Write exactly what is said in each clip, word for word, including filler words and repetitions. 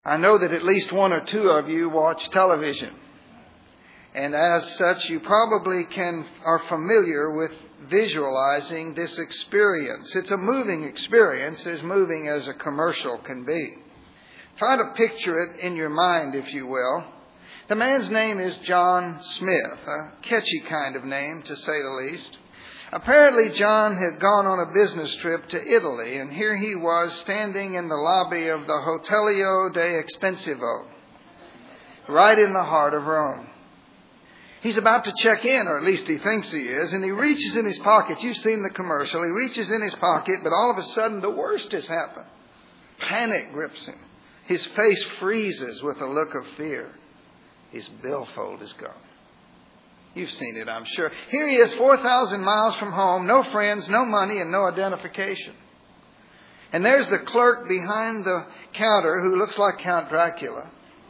I know that at least one or two of you watch television. And as such, you probably can are familiar with visualizing this experience. It's a moving experience, as moving as a commercial can be. Try to picture it in your mind, if you will. The man's name is John Smith, a catchy kind of name, to say the least. Apparently, John had gone on a business trip to Italy, and here he was standing in the lobby of the Hotelio de Expensivo, right in the heart of Rome. He's about to check in, or at least he thinks he is, and he reaches in his pocket. You've seen the commercial. He reaches in his pocket, but all of a sudden the worst has happened. Panic grips him. His face freezes with a look of fear. His billfold is gone. You've seen it, I'm sure. Here he is, four thousand miles from home, no friends, no money, and no identification. And there's the clerk behind the counter who looks like Count Dracula.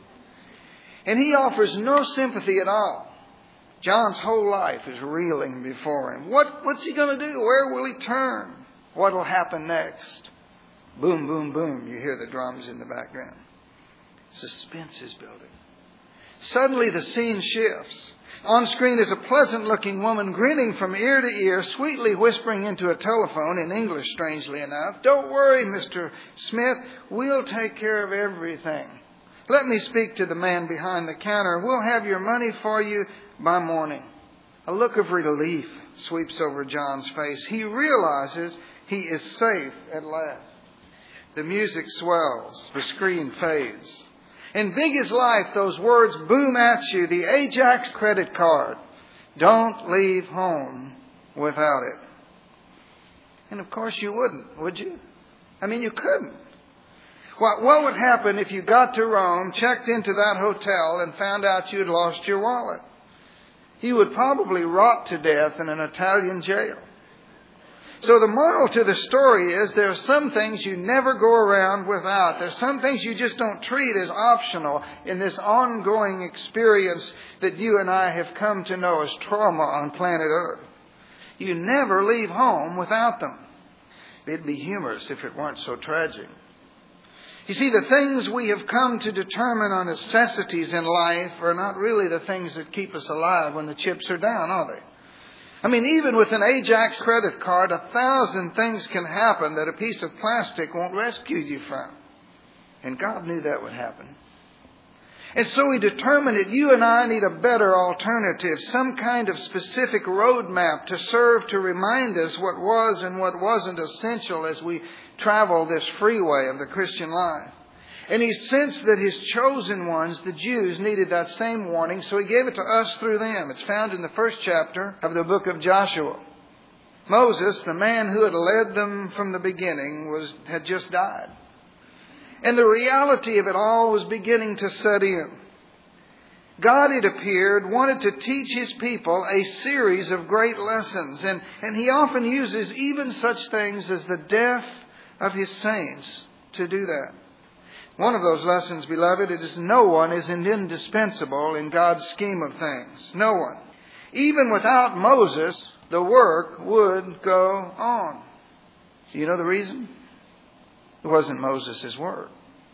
And he offers no sympathy at all. John's whole life is reeling before him. What, what's he going to do? Where will he turn? What will happen next? Boom, boom, boom. You hear the drums in the background. Suspense is building. Suddenly the scene shifts. On screen is a pleasant-looking woman grinning from ear to ear, sweetly whispering into a telephone in English, strangely enough. Don't worry, Mister Smith. We'll take care of everything. Let me speak to the man behind the counter. We'll have your money for you by morning. A look of relief sweeps over John's face. He realizes he is safe at last. The music swells. The screen fades. And big as life, those words boom at you. The Ajax credit card. Don't leave home without it. And of course you wouldn't, would you? I mean, you couldn't. What, what would happen if you got to Rome, checked into that hotel, and found out you'd lost your wallet? You would probably rot to death in an Italian jail. So the moral to the story is there are some things you never go around without. There's some things you just don't treat as optional in this ongoing experience that you and I have come to know as trauma on planet Earth. You never leave home without them. It'd be humorous if it weren't so tragic. You see, the things we have come to determine are necessities in life are not really the things that keep us alive when the chips are down, are they? I mean, even with an Ajax credit card, a thousand things can happen that a piece of plastic won't rescue you from. And God knew that would happen. And so He determined that you and I need a better alternative, some kind of specific roadmap to serve to remind us what was and what wasn't essential as we travel this freeway of the Christian life. And He sensed that His chosen ones, the Jews, needed that same warning, so He gave it to us through them. It's found in the first chapter of the book of Joshua. Moses, the man who had led them from the beginning, was had just died. And the reality of it all was beginning to set in. God, it appeared, wanted to teach His people a series of great lessons. And, and He often uses even such things as the death of His saints to do that. One of those lessons, beloved, it is no one is indispensable in God's scheme of things. No one. Even without Moses, the work would go on. Do you know the reason? It wasn't Moses' work.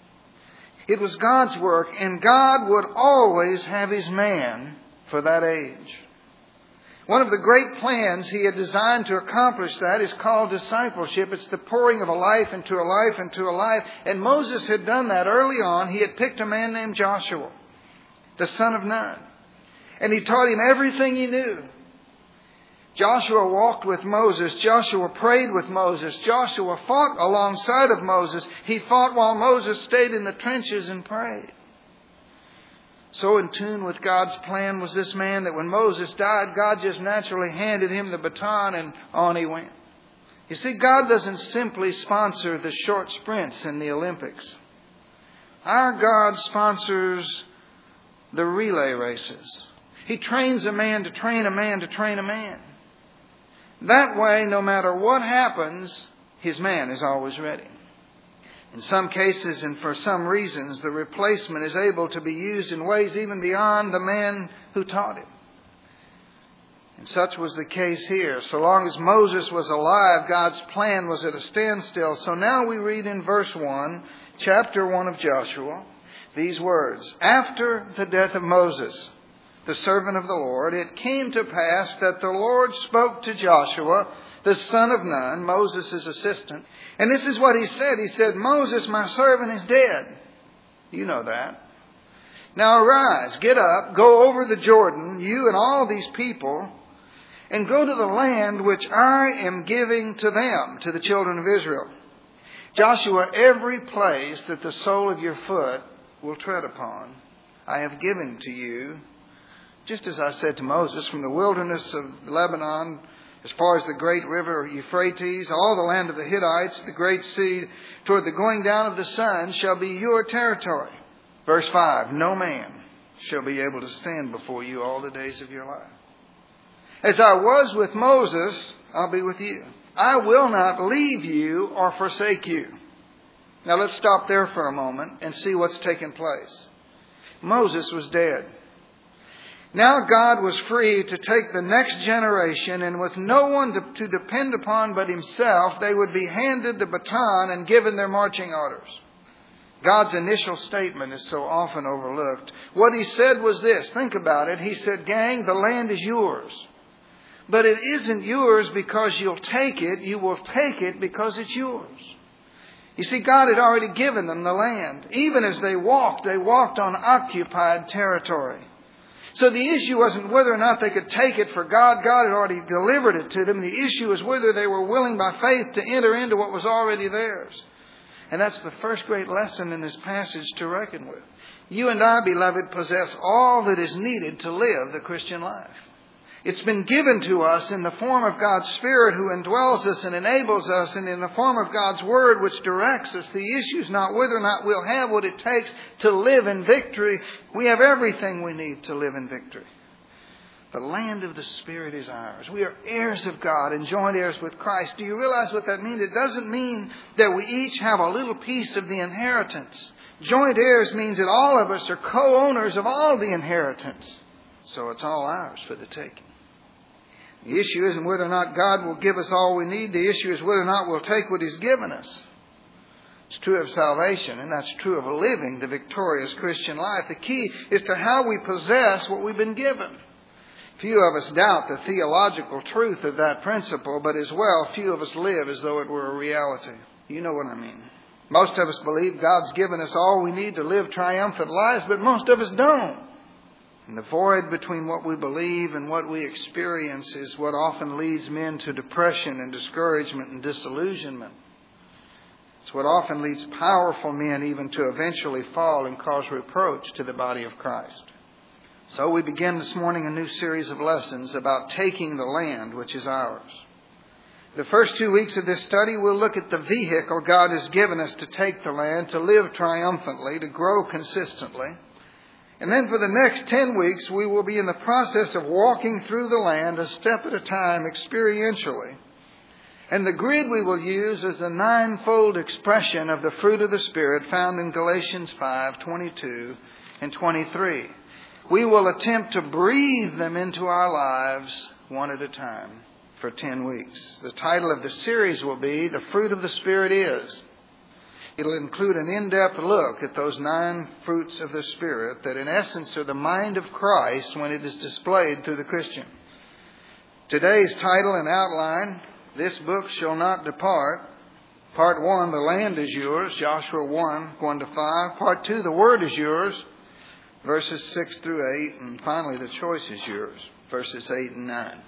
It was God's work, and God would always have His man for that age. One of the great plans He had designed to accomplish that is called discipleship. It's the pouring of a life into a life into a life. And Moses had done that early on. He had picked a man named Joshua, the son of Nun. And He taught him everything he knew. Joshua walked with Moses. Joshua prayed with Moses. Joshua fought alongside of Moses. He fought while Moses stayed in the trenches and prayed. So in tune with God's plan was this man that when Moses died, God just naturally handed him the baton and on he went. You see, God doesn't simply sponsor the short sprints in the Olympics. Our God sponsors the relay races. He trains a man to train a man to train a man. That way, no matter what happens, His man is always ready. In some cases and for some reasons, the replacement is able to be used in ways even beyond the man who taught him. And such was the case here. So long as Moses was alive, God's plan was at a standstill. So now we read in verse one, chapter one of Joshua. these words, "After the death of Moses, the servant of the Lord, it came to pass that the Lord spoke to Joshua, the son of Nun," Moses' assistant. And this is what he said. He said, "Moses, my servant, is dead." You know that. "Now arise, get up, go over the Jordan, you and all these people, and go to the land which I am giving to them," to the children of Israel. "Joshua, every place that the sole of your foot will tread upon, I have given to you, just as I said to Moses, from the wilderness of Lebanon, as far as the great river Euphrates, all the land of the Hittites, the great sea, toward the going down of the sun, shall be your territory." Verse five, "No man shall be able to stand before you all the days of your life. As I was with Moses, I'll be with you. I will not leave you or forsake you." Now let's stop there for a moment and see what's taken place. Moses was dead. Now God was free to take the next generation, and with no one to, to depend upon but himself, they would be handed the baton and given their marching orders. God's initial statement is so often overlooked. What he said was this. Think about it. He said, "Gang, the land is yours. But it isn't yours because you'll take it. You will take it because it's yours." You see, God had already given them the land. Even as they walked, they walked on occupied territory. So the issue wasn't whether or not they could take it for God. God had already delivered it to them. The issue was whether they were willing by faith to enter into what was already theirs. And that's the first great lesson in this passage to reckon with. You and I, beloved, possess all that is needed to live the Christian life. It's been given to us in the form of God's Spirit who indwells us and enables us, and in the form of God's Word which directs us. The issue is not whether or not we'll have what it takes to live in victory. We have everything we need to live in victory. The land of the Spirit is ours. We are heirs of God and joint heirs with Christ. Do you realize what that means? It doesn't mean that we each have a little piece of the inheritance. Joint heirs means that all of us are co-owners of all the inheritance. So it's all ours for the taking. The issue isn't whether or not God will give us all we need. The issue is whether or not we'll take what He's given us. It's true of salvation, and that's true of living the victorious Christian life. The key is to how we possess what we've been given. Few of us doubt the theological truth of that principle, but as well, few of us live as though it were a reality. You know what I mean. Most of us believe God's given us all we need to live triumphant lives, but most of us don't. And the void between what we believe and what we experience is what often leads men to depression and discouragement and disillusionment. It's what often leads powerful men even to eventually fall and cause reproach to the body of Christ. So we begin this morning a new series of lessons about taking the land which is ours. The first two weeks of this study, we'll look at the vehicle God has given us to take the land, to live triumphantly, to grow consistently. And then for the next ten weeks, we will be in the process of walking through the land a step at a time experientially. And the grid we will use is a ninefold expression of the fruit of the Spirit found in Galatians five, twenty-two and twenty-three. We will attempt to breathe them into our lives one at a time for ten weeks. The title of the series will be The Fruit of the Spirit Is. It'll include an in-depth look at those nine fruits of the Spirit that in essence are the mind of Christ when it is displayed through the Christian. Today's title and outline, This Book Shall Not Depart. Part one, The Land is Yours, Joshua one, one to five. Part two, The Word is Yours, verses six through eight. And finally, The Choice is Yours, verses eight and nine.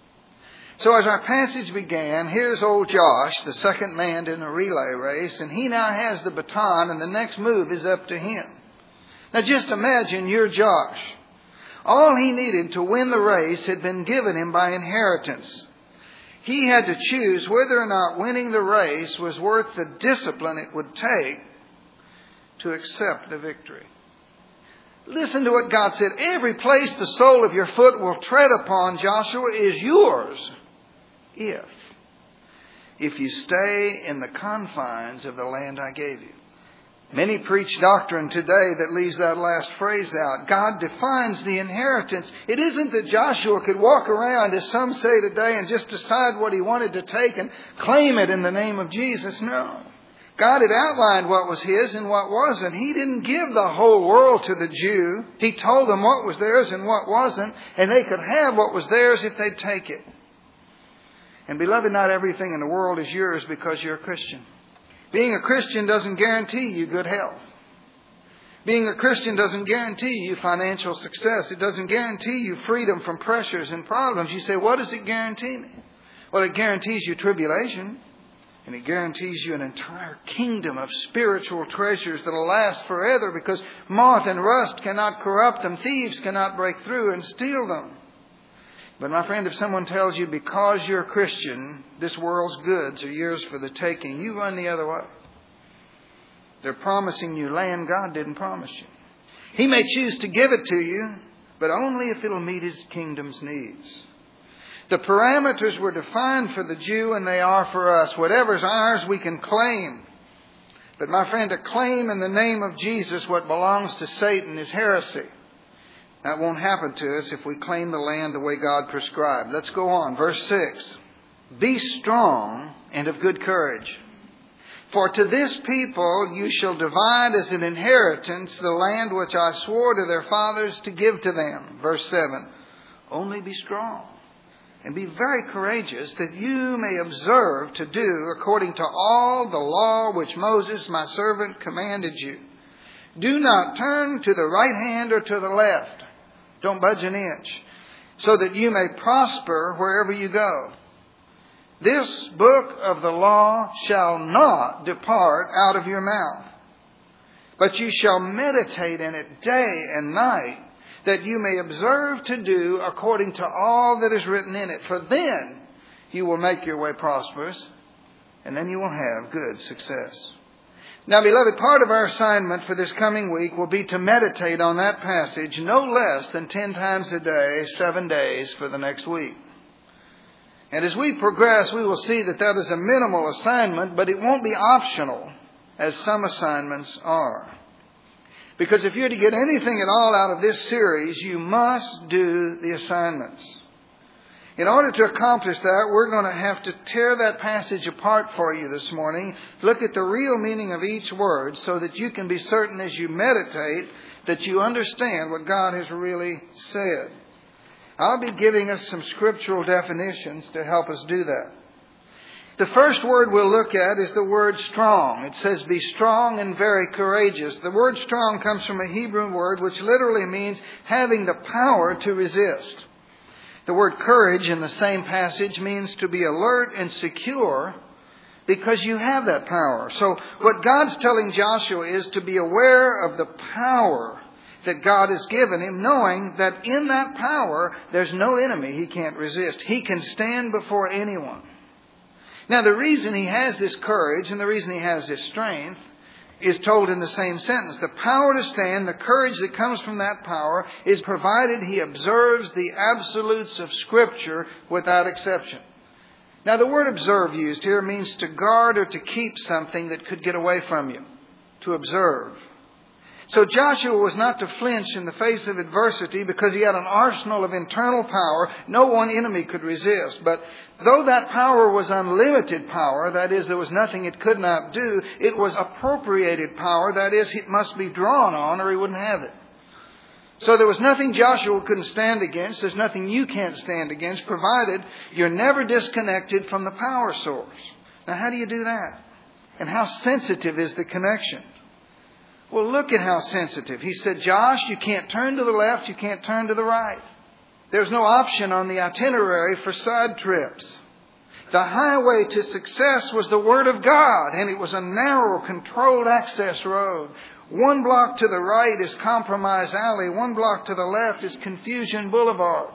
So as our passage began, here's old Josh, the second man in a relay race, and he now has the baton, and the next move is up to him. Now just imagine you're Josh. All he needed to win the race had been given him by inheritance. He had to choose whether or not winning the race was worth the discipline it would take to accept the victory. Listen to what God said. Every place the sole of your foot will tread upon, Joshua, is yours. If, if you stay in the confines of the land I gave you. Many preach doctrine today that leaves that last phrase out. God defines the inheritance. It isn't that Joshua could walk around, as some say today, and just decide what he wanted to take and claim it in the name of Jesus. No. God had outlined what was His and what wasn't. He didn't give the whole world to the Jew. He told them what was theirs and what wasn't, and they could have what was theirs if they'd take it. And beloved, not everything in the world is yours because you're a Christian. Being a Christian doesn't guarantee you good health. Being a Christian doesn't guarantee you financial success. It doesn't guarantee you freedom from pressures and problems. You say, what does it guarantee me? Well, it guarantees you tribulation. And it guarantees you an entire kingdom of spiritual treasures that will last forever, because moth and rust cannot corrupt them. Thieves cannot break through and steal them. But my friend, if someone tells you because you're a Christian, this world's goods are yours for the taking, you run the other way. They're promising you land God didn't promise you. He may choose to give it to you, but only if it'll meet His kingdom's needs. The parameters were defined for the Jew, and they are for us. Whatever's ours, we can claim. But my friend, to claim in the name of Jesus what belongs to Satan is heresy. That won't happen to us if we claim the land the way God prescribed. Let's go on. Verse six. Be strong and of good courage. For to this people you shall divide as an inheritance the land which I swore to their fathers to give to them. Verse seven. Only be strong and be very courageous, that you may observe to do according to all the law which Moses my servant commanded you. Do not turn to the right hand or to the left. Don't budge an inch, so that you may prosper wherever you go. This book of the law shall not depart out of your mouth, but you shall meditate in it day and night, that you may observe to do according to all that is written in it. For then you will make your way prosperous, and then you will have good success. Now, beloved, part of our assignment for this coming week will be to meditate on that passage no less than ten times a day, seven days for the next week. And as we progress, we will see that that is a minimal assignment, but it won't be optional, as some assignments are. Because if you're to get anything at all out of this series, you must do the assignments. In order to accomplish that, we're going to have to tear that passage apart for you this morning. Look at the real meaning of each word so that you can be certain as you meditate that you understand what God has really said. I'll be giving us some scriptural definitions to help us do that. The first word we'll look at is the word strong. It says, be strong and very courageous. The word strong comes from a Hebrew word which literally means having the power to resist. The word courage in the same passage means to be alert and secure because you have that power. So what God's telling Joshua is to be aware of the power that God has given him, knowing that in that power there's no enemy he can't resist. He can stand before anyone. Now, the reason he has this courage and the reason he has this strength is told in the same sentence. The power to stand, the courage that comes from that power, is provided he observes the absolutes of Scripture without exception. Now, the word observe used here means to guard or to keep something that could get away from you. To observe. So Joshua was not to flinch in the face of adversity because he had an arsenal of internal power no one enemy could resist. But though that power was unlimited power, that is, there was nothing it could not do, it was appropriated power, that is, it must be drawn on or he wouldn't have it. So there was nothing Joshua couldn't stand against. There's nothing you can't stand against, provided you're never disconnected from the power source. Now, how do you do that? And how sensitive is the connection? Well, look at how sensitive. He said, Josh, you can't turn to the left, you can't turn to the right. There's no option on the itinerary for side trips. The highway to success was the Word of God, and it was a narrow, controlled access road. One block to the right is Compromise Alley. One block to the left is Confusion Boulevard.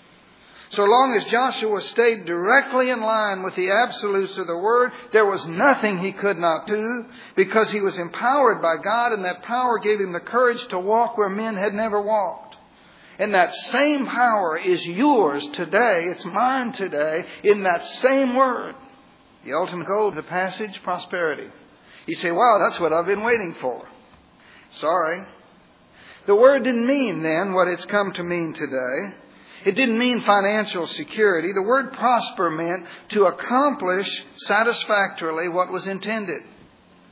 So long as Joshua stayed directly in line with the absolutes of the Word, there was nothing he could not do because he was empowered by God, and that power gave him the courage to walk where men had never walked. And that same power is yours today. It's mine today in that same Word. The ultimate goal of the passage, prosperity. You say, wow, that's what I've been waiting for. Sorry. The Word didn't mean then what it's come to mean today. It didn't mean financial security. The word prosper meant to accomplish satisfactorily what was intended.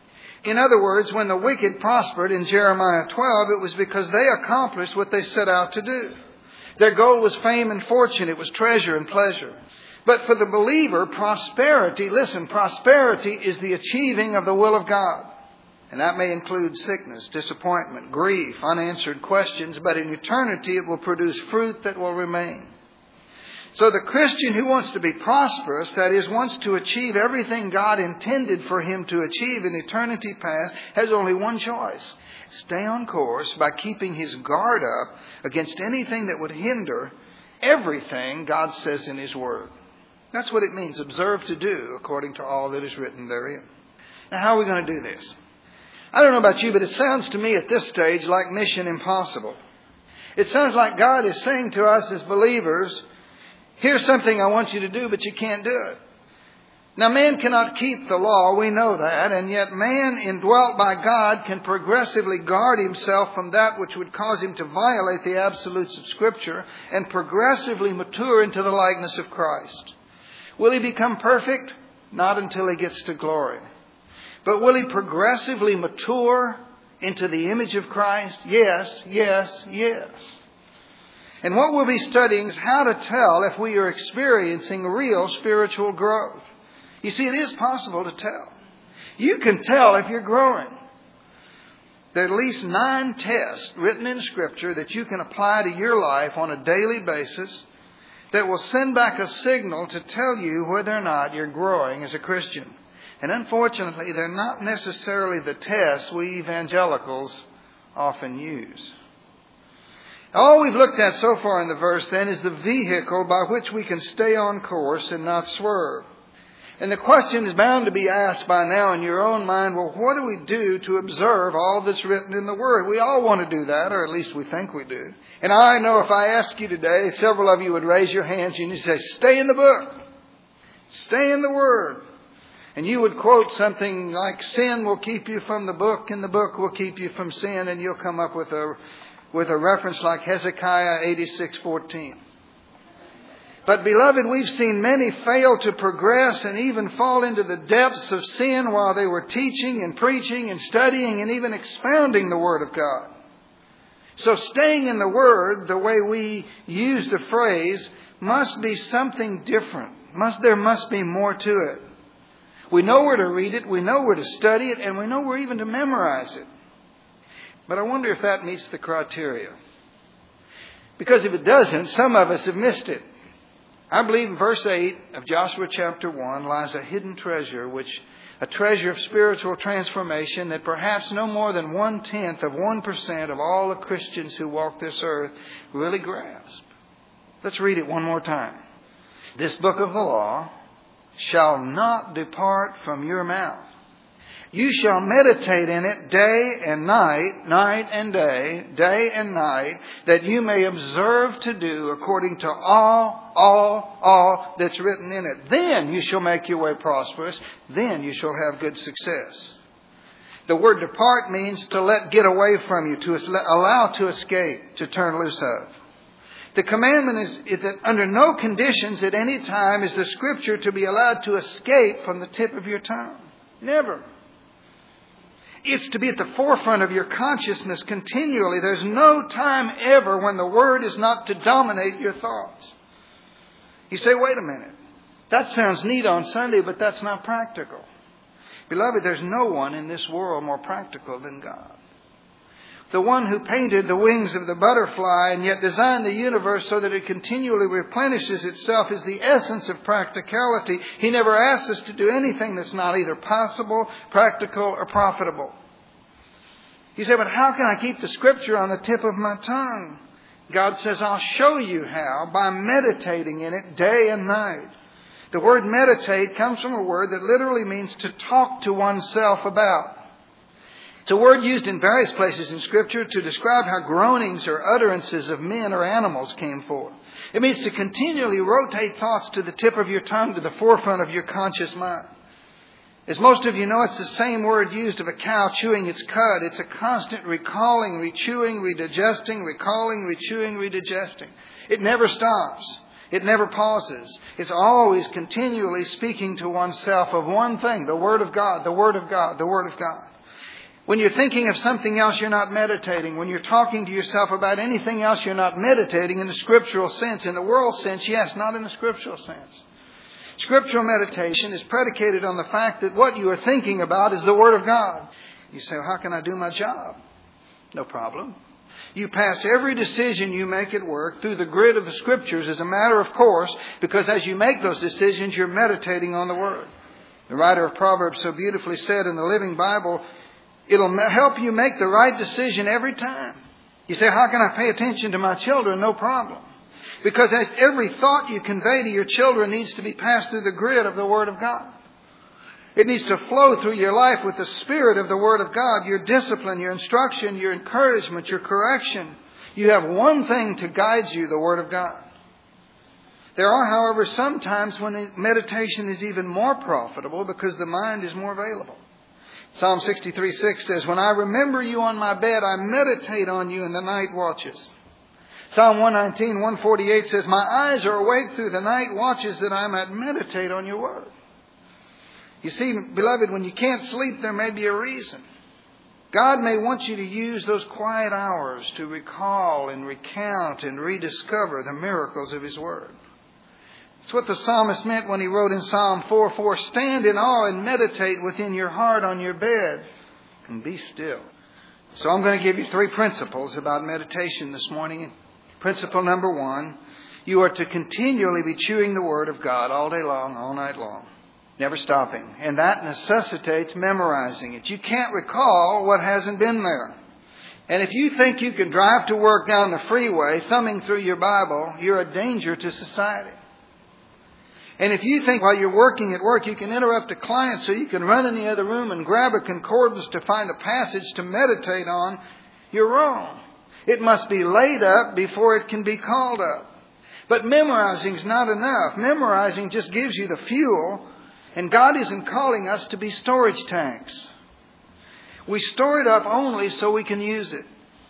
In other words, when the wicked prospered in Jeremiah twelve, it was because they accomplished what they set out to do. Their goal was fame and fortune. It was treasure and pleasure. But for the believer, prosperity, listen, prosperity is the achieving of the will of God. And that may include sickness, disappointment, grief, unanswered questions, but in eternity it will produce fruit that will remain. So the Christian who wants to be prosperous, that is, wants to achieve everything God intended for him to achieve in eternity past, has only one choice. Stay on course by keeping his guard up against anything that would hinder everything God says in His Word. That's what it means, observe to do according to all that is written therein. Now, how are we going to do this? I don't know about you, but it sounds to me at this stage like mission impossible. It sounds like God is saying to us as believers, here's something I want you to do, but you can't do it. Now, man cannot keep the law, we know that, and yet man indwelt by God can progressively guard himself from that which would cause him to violate the absolutes of Scripture and progressively mature into the likeness of Christ. Will he become perfect? Not until he gets to glory. But will he progressively mature into the image of Christ? Yes, yes, yes. And what we'll be studying is how to tell if we are experiencing real spiritual growth. You see, it is possible to tell. You can tell if you're growing. There are at least nine tests written in Scripture that you can apply to your life on a daily basis that will send back a signal to tell you whether or not you're growing as a Christian. And unfortunately, they're not necessarily the tests we evangelicals often use. All we've looked at so far in the verse then is the vehicle by which we can stay on course and not swerve. And the question is bound to be asked by now in your own mind, well, what do we do to observe all that's written in the Word? We all want to do that, or at least we think we do. And I know if I ask you today, several of you would raise your hands and you'd say, stay in the book. Stay in the Word. And you would quote something like, sin will keep you from the book and the book will keep you from sin. And you'll come up with a, with a reference like Hezekiah eighty-six fourteen. But beloved, we've seen many fail to progress and even fall into the depths of sin while they were teaching and preaching and studying and even expounding the Word of God. So staying in the Word, the way we use the phrase, must be something different. Must, there must be more to it. We know where to read it, we know where to study it, and we know where even to memorize it. But I wonder if that meets the criteria. Because if it doesn't, some of us have missed it. I believe in verse eight of Joshua chapter one lies a hidden treasure, which a treasure of spiritual transformation that perhaps no more than one-tenth of one percent of all the Christians who walk this earth really grasp. Let's read it one more time. This book of the law shall not depart from your mouth. You shall meditate in it day and night, night and day, day and night, that you may observe to do according to all, all, all that's written in it. Then you shall make your way prosperous. Then you shall have good success. The word depart means to let get away from you, to allow to escape, to turn loose of. The commandment is, is that under no conditions at any time is the Scripture to be allowed to escape from the tip of your tongue. Never. It's to be at the forefront of your consciousness continually. There's no time ever when the Word is not to dominate your thoughts. You say, wait a minute. That sounds neat on Sunday, but that's not practical. Beloved, there's no one in this world more practical than God. The one who painted the wings of the butterfly and yet designed the universe so that it continually replenishes itself is the essence of practicality. He never asks us to do anything that's not either possible, practical, or profitable. You say, but how can I keep the Scripture on the tip of my tongue? God says, I'll show you how by meditating in it day and night. The word meditate comes from a word that literally means to talk to oneself about. It's a word used in various places in Scripture to describe how groanings or utterances of men or animals came forth. It means to continually rotate thoughts to the tip of your tongue, to the forefront of your conscious mind. As most of you know, it's the same word used of a cow chewing its cud. It's a constant recalling, rechewing, redigesting, recalling, rechewing, redigesting. It never stops. It never pauses. It's always continually speaking to oneself of one thing, the Word of God, the Word of God, the Word of God. When you're thinking of something else, you're not meditating. When you're talking to yourself about anything else, you're not meditating in the scriptural sense. In the world sense, yes, not in the scriptural sense. Scriptural meditation is predicated on the fact that what you are thinking about is the Word of God. You say, well, how can I do my job? No problem. You pass every decision you make at work through the grid of the Scriptures as a matter of course, because as you make those decisions, you're meditating on the Word. The writer of Proverbs so beautifully said in the Living Bible, it'll help you make the right decision every time. You say, how can I pay attention to my children? No problem. Because every thought you convey to your children needs to be passed through the grid of the Word of God. It needs to flow through your life with the Spirit of the Word of God. Your discipline, your instruction, your encouragement, your correction. You have one thing to guide you, the Word of God. There are, however, some times when meditation is even more profitable because the mind is more available. Psalm sixty-three six says, when I remember you on my bed, I meditate on you in the night watches. Psalm one nineteen, one forty-eight says, my eyes are awake through the night watches that I might meditate on your word. You see, beloved, when you can't sleep, there may be a reason. God may want you to use those quiet hours to recall and recount and rediscover the miracles of His word. That's what the psalmist meant when he wrote in Psalm four four, stand in awe and meditate within your heart on your bed and be still. So I'm going to give you three principles about meditation this morning. Principle number one, you are to continually be chewing the Word of God all day long, all night long, never stopping. And that necessitates memorizing it. You can't recall what hasn't been there. And if you think you can drive to work down the freeway thumbing through your Bible, you're a danger to society. And if you think while you're working at work you can interrupt a client so you can run in the other room and grab a concordance to find a passage to meditate on, you're wrong. It must be laid up before it can be called up. But memorizing is not enough. Memorizing just gives you the fuel, and God isn't calling us to be storage tanks. We store it up only so we can use it.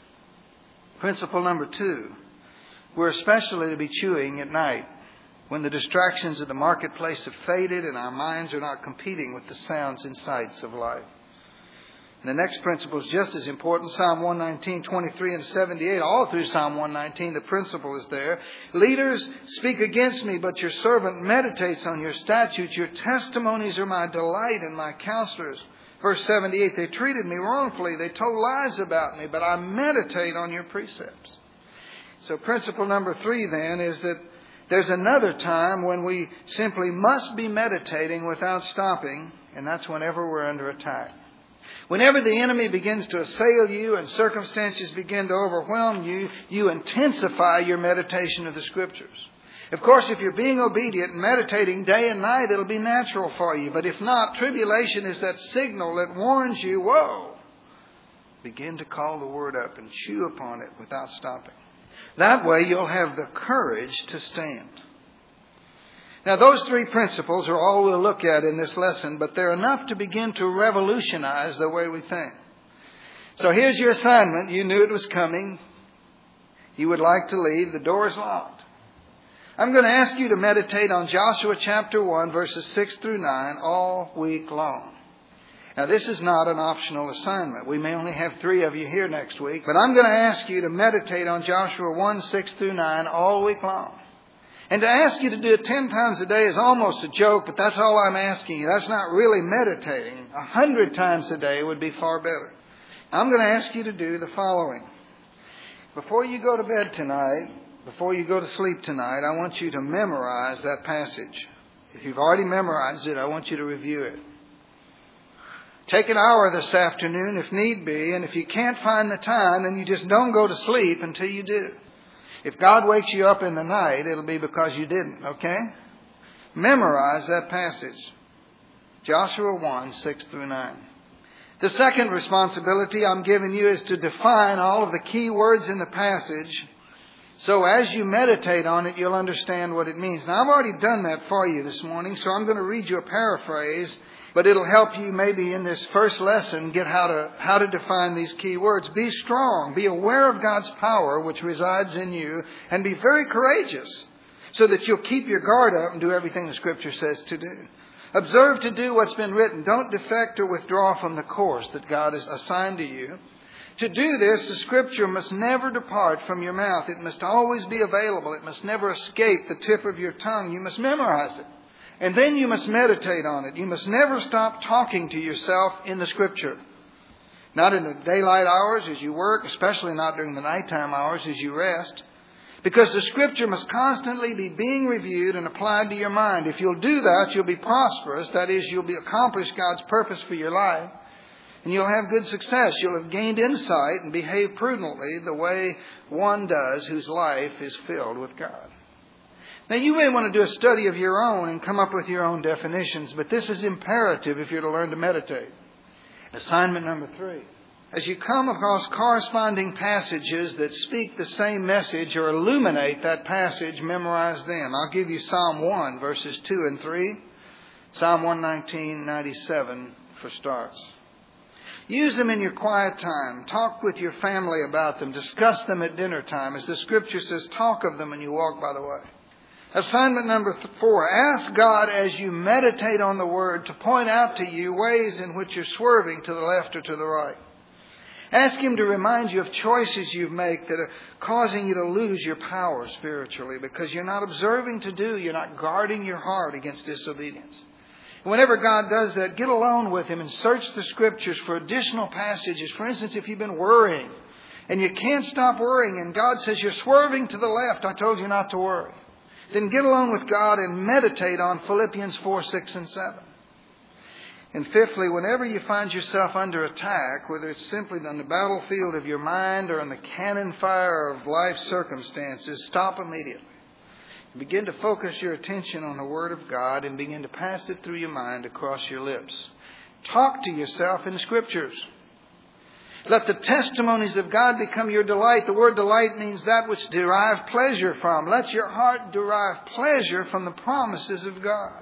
Principle number two, we're especially to be chewing at night, when the distractions of the marketplace have faded and our minds are not competing with the sounds and sights of life. And the next principle is just as important. Psalm one nineteen, twenty-three and seventy-eight. All through Psalm one nineteen, the principle is there. Leaders speak against me, but your servant meditates on your statutes. Your testimonies are my delight and my counselors. Verse seventy-eight, they treated me wrongfully. They told lies about me, but I meditate on your precepts. So principle number three then is that there's another time when we simply must be meditating without stopping, and that's whenever we're under attack. Whenever the enemy begins to assail you and circumstances begin to overwhelm you, you intensify your meditation of the Scriptures. Of course, if you're being obedient and meditating day and night, it'll be natural for you. But if not, tribulation is that signal that warns you, whoa, begin to call the Word up and chew upon it without stopping. That way you'll have the courage to stand. Now, those three principles are all we'll look at in this lesson, but they're enough to begin to revolutionize the way we think. So here's your assignment. You knew it was coming. You would like to leave. The door is locked. I'm going to ask you to meditate on Joshua chapter one, verses six through nine, all week long. Now, this is not an optional assignment. We may only have three of you here next week, but I'm going to ask you to meditate on Joshua one, six through nine, all week long. And to ask you to do it ten times a day is almost a joke, but that's all I'm asking you. That's not really meditating. A hundred times a day would be far better. I'm going to ask you to do the following. Before you go to bed tonight, before you go to sleep tonight, I want you to memorize that passage. If you've already memorized it, I want you to review it. Take an hour this afternoon if need be, and if you can't find the time, then you just don't go to sleep until you do. If God wakes you up in the night, it'll be because you didn't, okay? Memorize that passage. Joshua one, six through nine. The second responsibility I'm giving you is to define all of the key words in the passage, so as you meditate on it, you'll understand what it means. Now, I've already done that for you this morning, so I'm going to read you a paraphrase, but it'll help you maybe in this first lesson get how to how to define these key words. Be strong. Be aware of God's power which resides in you, and be very courageous so that you'll keep your guard up and do everything the Scripture says to do. Observe to do what's been written. Don't defect or withdraw from the course that God has assigned to you. To do this, the Scripture must never depart from your mouth. It must always be available. It must never escape the tip of your tongue. You must memorize it. And then you must meditate on it. You must never stop talking to yourself in the Scripture. Not in the daylight hours as you work, especially not during the nighttime hours as you rest. Because the Scripture must constantly be being reviewed and applied to your mind. If you'll do that, you'll be prosperous. That is, you'll be accomplish God's purpose for your life. And you'll have good success. You'll have gained insight and behave prudently the way one does whose life is filled with God. Now, you may want to do a study of your own and come up with your own definitions, but this is imperative if you're to learn to meditate. Assignment number three. As you come across corresponding passages that speak the same message or illuminate that passage, memorize them. I'll give you Psalm one, verses two and three. Psalm one nineteen, ninety-seven for starts. Use them in your quiet time. Talk with your family about them. Discuss them at dinner time. As the Scripture says, talk of them when you walk by the way. Assignment number four. Ask God as you meditate on the Word to point out to you ways in which you're swerving to the left or to the right. Ask Him to remind you of choices you've made that are causing you to lose your power spiritually because you're not observing to do, you're not guarding your heart against disobedience. Whenever God does that, get alone with Him and search the Scriptures for additional passages. For instance, if you've been worrying and you can't stop worrying and God says you're swerving to the left, I told you not to worry. Then get alone with God and meditate on Philippians four, six, and seven. And fifthly, whenever you find yourself under attack, whether it's simply on the battlefield of your mind or in the cannon fire of life circumstances, stop immediately. Begin to focus your attention on the Word of God and begin to pass it through your mind across your lips. Talk to yourself in the Scriptures. Let the testimonies of God become your delight. The word delight means that which derive pleasure from. Let your heart derive pleasure from the promises of God.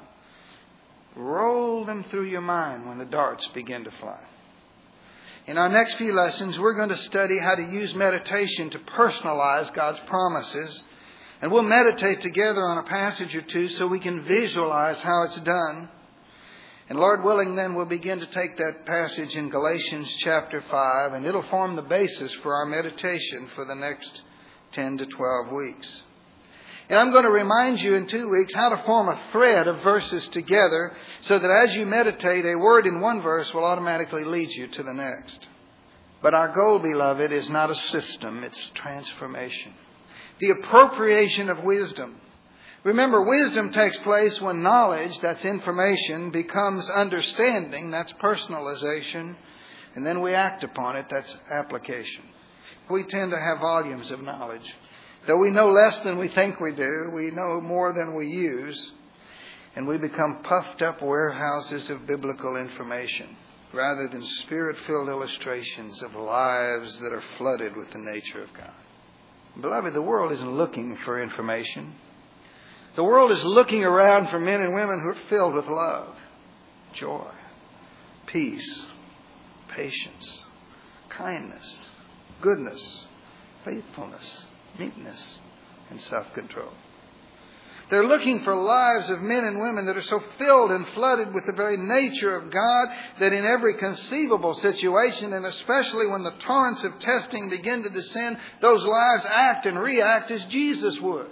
Roll them through your mind when the darts begin to fly. In our next few lessons, we're going to study how to use meditation to personalize God's promises. And we'll meditate together on a passage or two so we can visualize how it's done. And Lord willing, then we'll begin to take that passage in Galatians chapter five, and it'll form the basis for our meditation for the next ten to twelve weeks. And I'm going to remind you in two weeks how to form a thread of verses together so that as you meditate, a word in one verse will automatically lead you to the next. But our goal, beloved, is not a system, it's transformation. The appropriation of wisdom. Remember, wisdom takes place when knowledge, that's information, becomes understanding, that's personalization, and then we act upon it, that's application. We tend to have volumes of knowledge. Though we know less than we think we do, we know more than we use, and we become puffed up warehouses of biblical information rather than Spirit-filled illustrations of lives that are flooded with the nature of God. Beloved, the world isn't looking for information. The world is looking around for men and women who are filled with love, joy, peace, patience, kindness, goodness, faithfulness, meekness, and self-control. They're looking for lives of men and women that are so filled and flooded with the very nature of God that in every conceivable situation, and especially when the torrents of testing begin to descend, those lives act and react as Jesus would.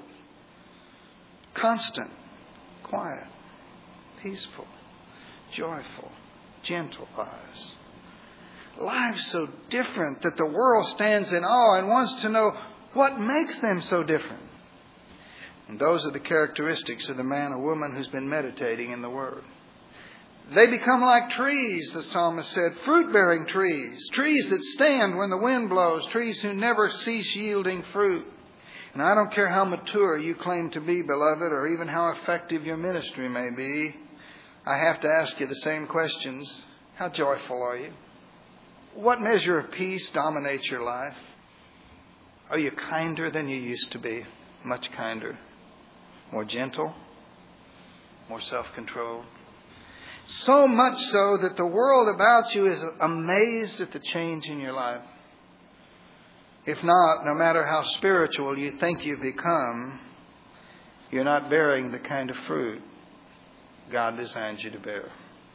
Constant, quiet, peaceful, joyful, gentle lives. Lives so different that the world stands in awe and wants to know what makes them so different. And those are the characteristics of the man or woman who's been meditating in the Word. They become like trees, the psalmist said, fruit-bearing trees, trees that stand when the wind blows, trees who never cease yielding fruit. And I don't care how mature you claim to be, beloved, or even how effective your ministry may be, I have to ask you the same questions. How joyful are you? What measure of peace dominates your life? Are you kinder than you used to be? Much kinder. More gentle? More self-controlled? So much so that the world about you is amazed at the change in your life. If not, no matter how spiritual you think you've become, you're not bearing the kind of fruit God designed you to bear.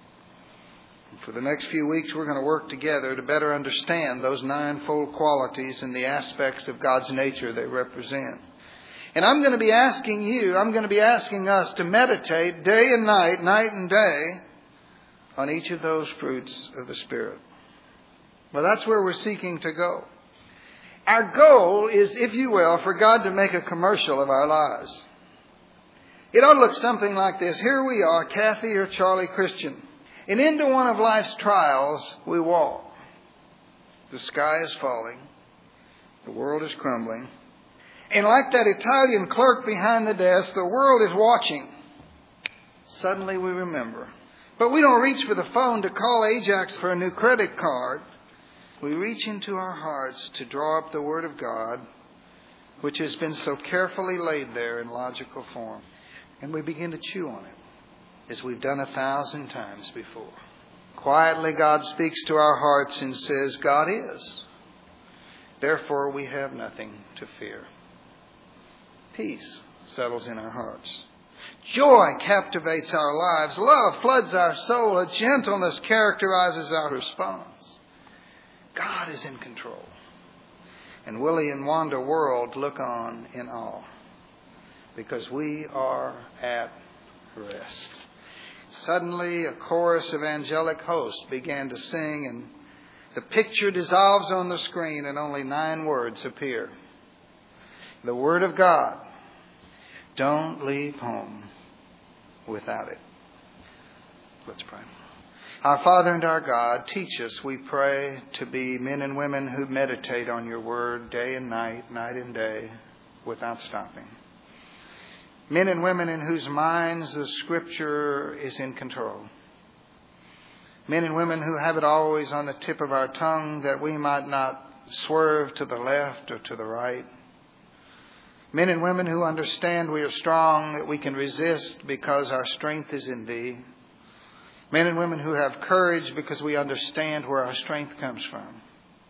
And for the next few weeks, we're going to work together to better understand those ninefold qualities and the aspects of God's nature they represent. And I'm going to be asking you, I'm going to be asking us to meditate day and night, night and day, on each of those fruits of the Spirit. Well, that's where we're seeking to go. Our goal is, if you will, for God to make a commercial of our lives. It ought to look something like this. Here we are, Kathy or Charlie Christian. And into one of life's trials we walk. The sky is falling. The world is crumbling. And like that Italian clerk behind the desk, the world is watching. Suddenly we remember. But we don't reach for the phone to call Ajax for a new credit card. We reach into our hearts to draw up the Word of God, which has been so carefully laid there in logical form. And we begin to chew on it, as we've done a thousand times before. Quietly, God speaks to our hearts and says, God is. Therefore, we have nothing to fear. Peace settles in our hearts. Joy captivates our lives. Love floods our soul. A gentleness characterizes our response. God is in control. And Willie and Wanda World look on in awe, because we are at rest. Suddenly, a chorus of angelic hosts began to sing, and the picture dissolves on the screen, and only nine words appear. The Word of God. Don't leave home without it. Let's pray. Our Father and our God, teach us, we pray, to be men and women who meditate on your Word day and night, night and day, without stopping. Men and women in whose minds the Scripture is in control. Men and women who have it always on the tip of our tongue, that we might not swerve to the left or to the right. Men and women who understand we are strong, that we can resist because our strength is in Thee. Men and women who have courage because we understand where our strength comes from.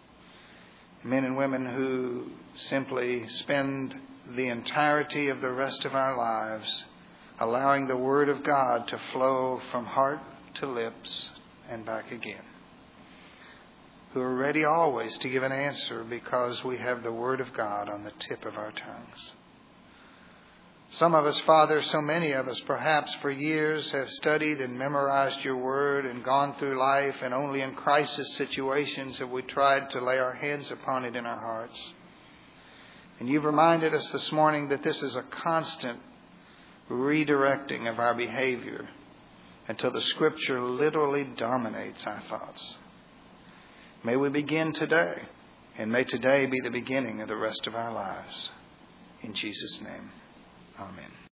Men and women who simply spend the entirety of the rest of our lives allowing the Word of God to flow from heart to lips and back again. Who are ready always to give an answer because we have the Word of God on the tip of our tongues. Some of us, Father, so many of us, perhaps for years have studied and memorized your Word and gone through life, and only in crisis situations have we tried to lay our hands upon it in our hearts. And you've reminded us this morning that this is a constant redirecting of our behavior until the Scripture literally dominates our thoughts. May we begin today, and may today be the beginning of the rest of our lives. In Jesus' name, amen.